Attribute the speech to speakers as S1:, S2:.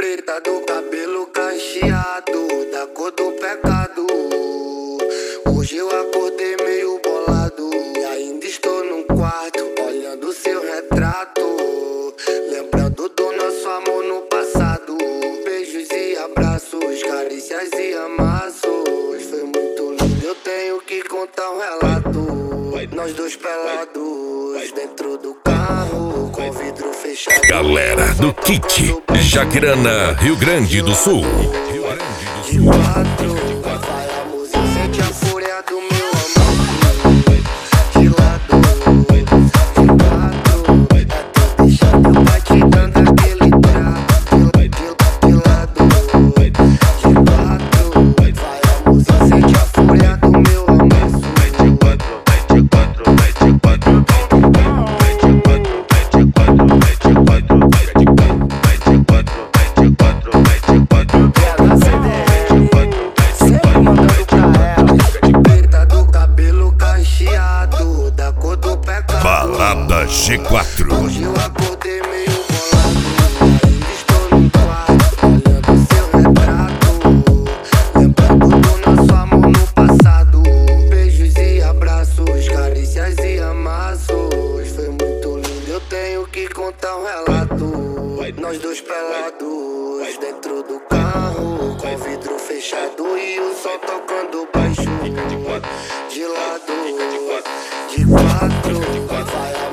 S1: Preta do cabelo cacheado, da cor do pecado. Hoje eu acordei meio bolado e ainda estou num quarto olhando seu retrato, lembrando do nosso amor no passado. Beijos e abraços, carícias e amassos. Foi muito lindo, eu tenho que contar um relato. Nós dois pelados dentro do carro, com o vidro fechado.
S2: Galera do Kit, Jaquirana, Rio Grande do Sul.
S1: De quatro, vai a música, sente a fúria do meu amor. De lado, de quatro, até deixar teu pai te dando aquele trato. De lado, de quatro, vai a música, sente a fúria do meu amor.
S2: Balada G4.
S1: Hoje eu acordei meio bolado, ainda estou no quarto olhando seu retrato, lembrando do nosso amor no passado. Beijos e abraços, carícias e amassos. Foi muito lindo, eu tenho que contar um relato. Nós dois pelados dentro do carro, com o vidro fechado e o som tocando baixo. De lado, de quatro, vai a